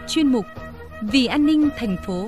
chuyên mục Vì an ninh thành phố.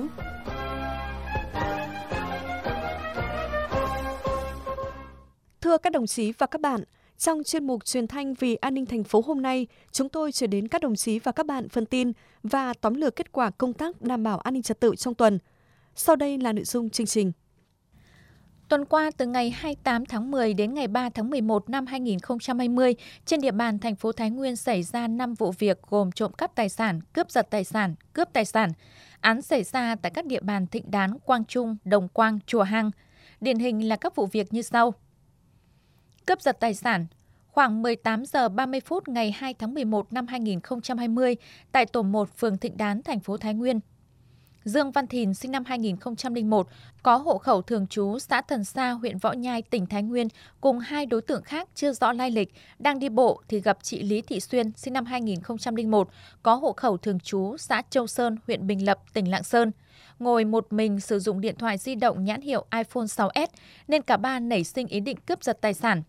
Thưa các đồng chí và các bạn, trong chuyên mục truyền thanh Vì an ninh thành phố hôm nay, chúng tôi chuyển đến các đồng chí và các bạn phần tin và tóm lược kết quả công tác đảm bảo an ninh trật tự trong tuần. Sau đây là nội dung chương trình. Tuần qua, từ ngày 28 tháng 10 đến ngày 3 tháng 11 năm 2020, trên địa bàn thành phố Thái Nguyên xảy ra 5 vụ việc gồm trộm cắp tài sản, cướp giật tài sản, cướp tài sản. Án xảy ra tại các địa bàn Thịnh Đán, Quang Trung, Đồng Quang, Chùa Hang. Điển hình là các vụ việc như sau. Cướp giật tài sản. Khoảng 18 giờ 30 phút ngày 2 tháng 11 năm 2020, tại tổ 1 phường Thịnh Đán, thành phố Thái Nguyên, Dương Văn Thìn sinh năm 2001, có hộ khẩu thường trú xã Thần Sa, huyện Võ Nhai, tỉnh Thái Nguyên, cùng 2 đối tượng khác chưa rõ lai lịch, đang đi bộ thì gặp chị Lý Thị Xuyên sinh năm 2001, có hộ khẩu thường trú xã Châu Sơn, huyện Bình Lập, tỉnh Lạng Sơn. Ngồi một mình sử dụng điện thoại di động nhãn hiệu iPhone 6s, nên cả ba nảy sinh ý định cướp giật tài sản.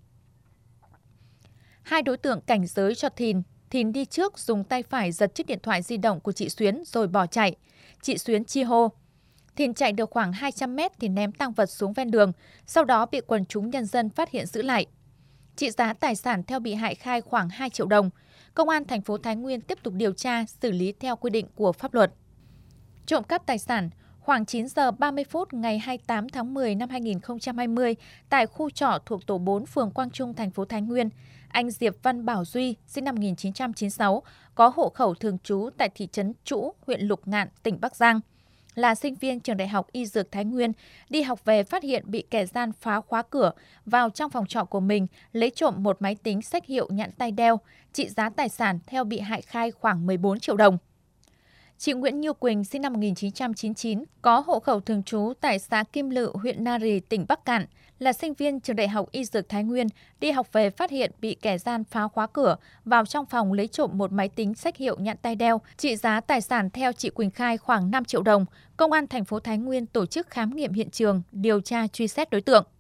2 đối tượng cảnh giới cho Thìn đi trước dùng tay phải giật chiếc điện thoại di động của chị Xuyến rồi bỏ chạy. Chị Xuyến chi hô. Thìn chạy được khoảng 200 mét thì ném tang vật xuống ven đường, sau đó bị quần chúng nhân dân phát hiện giữ lại. Trị giá tài sản theo bị hại khai khoảng 2 triệu đồng. Công an thành phố Thái Nguyên tiếp tục điều tra, xử lý theo quy định của pháp luật. Trộm cắp tài sản. Khoảng 9 giờ 30 phút ngày 28 tháng 10 năm 2020, tại khu trọ thuộc tổ 4 phường Quang Trung, thành phố Thái Nguyên, anh Diệp Văn Bảo Duy, sinh năm 1996, có hộ khẩu thường trú tại thị trấn Trũ, huyện Lục Ngạn, tỉnh Bắc Giang, là sinh viên trường Đại học Y Dược Thái Nguyên, đi học về phát hiện bị kẻ gian phá khóa cửa vào trong phòng trọ của mình, lấy trộm một máy tính xách hiệu nhãn tay đeo, trị giá tài sản theo bị hại khai khoảng 14 triệu đồng. Chị Nguyễn Như Quỳnh, sinh năm 1999, có hộ khẩu thường trú tại xã Kim Lự, huyện Nari, tỉnh Bắc Cạn, là sinh viên trường Đại học Y Dược Thái Nguyên, đi học về phát hiện bị kẻ gian phá khóa cửa, vào trong phòng lấy trộm một máy tính xách hiệu nhãn tay đeo, trị giá tài sản theo chị Quỳnh khai khoảng 5 triệu đồng. Công an thành phố Thái Nguyên tổ chức khám nghiệm hiện trường, điều tra truy xét đối tượng.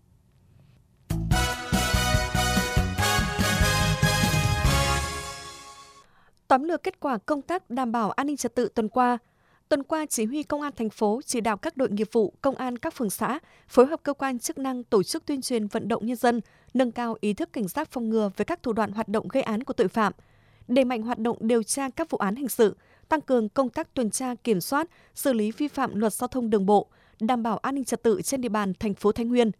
Tóm lược kết quả công tác đảm bảo an ninh trật tự tuần qua. Tuần qua, Chỉ huy Công an thành phố chỉ đạo các đội nghiệp vụ, công an các phường xã phối hợp cơ quan chức năng tổ chức tuyên truyền vận động nhân dân, nâng cao ý thức cảnh giác phòng ngừa về các thủ đoạn hoạt động gây án của tội phạm, đẩy mạnh hoạt động điều tra các vụ án hình sự, tăng cường công tác tuần tra kiểm soát, xử lý vi phạm luật giao thông đường bộ, đảm bảo an ninh trật tự trên địa bàn thành phố Thái Nguyên.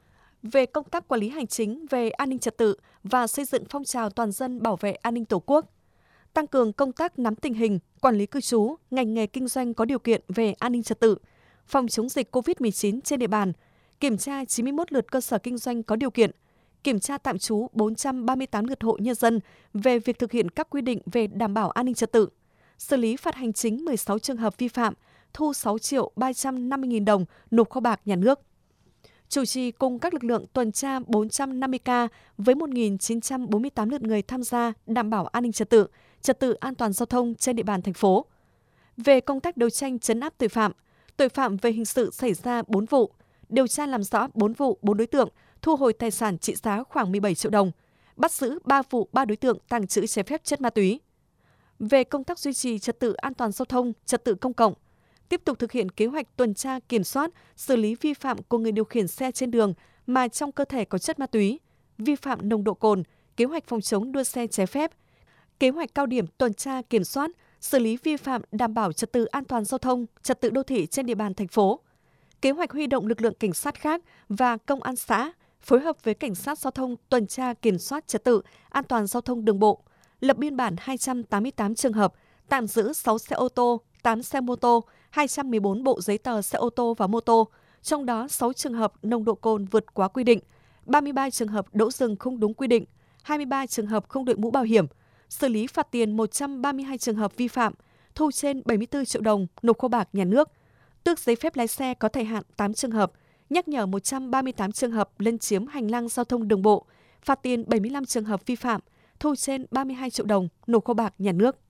Về công tác quản lý hành chính về an ninh trật tự và xây dựng phong trào toàn dân bảo vệ an ninh Tổ quốc, tăng cường công tác nắm tình hình, quản lý cư trú, ngành nghề kinh doanh có điều kiện về an ninh trật tự, phòng chống dịch COVID-19 trên địa bàn, kiểm tra 91 lượt cơ sở kinh doanh có điều kiện, kiểm tra tạm trú 438 lượt hộ nhân dân về việc thực hiện các quy định về đảm bảo an ninh trật tự, xử lý phạt hành chính 16 trường hợp vi phạm, thu 6.350.000 đồng nộp kho bạc nhà nước. Chủ trì cùng các lực lượng tuần tra 450K với 1.948 lượt người tham gia đảm bảo an ninh trật tự an toàn giao thông trên địa bàn thành phố. Về công tác đấu tranh trấn áp tội phạm về hình sự xảy ra 4 vụ, điều tra làm rõ 4 vụ 4 đối tượng, thu hồi tài sản trị giá khoảng 17 triệu đồng, bắt giữ 3 vụ 3 đối tượng tàng trữ trái phép chất ma túy. Về công tác duy trì trật tự an toàn giao thông, trật tự công cộng, tiếp tục thực hiện kế hoạch tuần tra kiểm soát, xử lý vi phạm của người điều khiển xe trên đường mà trong cơ thể có chất ma túy, vi phạm nồng độ cồn, kế hoạch phòng chống đua xe trái phép, kế hoạch cao điểm tuần tra kiểm soát, xử lý vi phạm đảm bảo trật tự an toàn giao thông, trật tự đô thị trên địa bàn thành phố, kế hoạch huy động lực lượng cảnh sát khác và công an xã phối hợp với cảnh sát giao thông tuần tra kiểm soát trật tự an toàn giao thông đường bộ, lập biên bản 288 trường hợp, tạm giữ 6 xe ô tô, 8 xe mô tô, 214 bộ giấy tờ xe ô tô và mô tô, trong đó 6 trường hợp nồng độ cồn vượt quá quy định, 33 trường hợp đỗ dừng không đúng quy định, 23 trường hợp không đội mũ bảo hiểm, xử lý phạt tiền 132 trường hợp vi phạm, thu trên 74 triệu đồng nộp kho bạc nhà nước, tước giấy phép lái xe có thời hạn 8 trường hợp, nhắc nhở 138 trường hợp lấn chiếm hành lang giao thông đường bộ, phạt tiền 75 trường hợp vi phạm, thu trên 32 triệu đồng nộp kho bạc nhà nước.